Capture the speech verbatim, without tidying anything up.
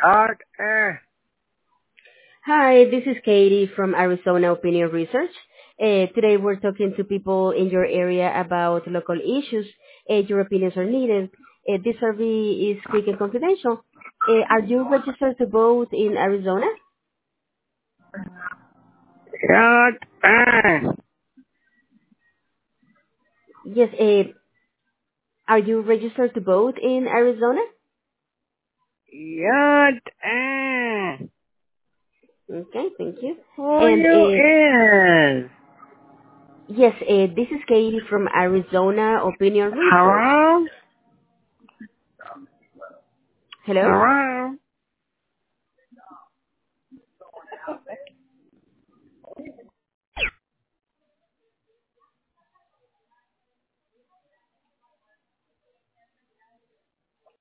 Art, uh, Hi, this is Katie from Arizona Opinion Research. Uh, today we're talking to people in your area about local issues. Uh, your opinions are needed. Uh, this survey is quick and confidential. Uh, are you registered to vote in Arizona? Art, uh, Yes. Uh, are you registered to vote in Arizona? Art, uh, Okay, thank you. who And you uh, is? yes, uh, this is Katie from Arizona Opinion Research. Hello? Hello? Hello?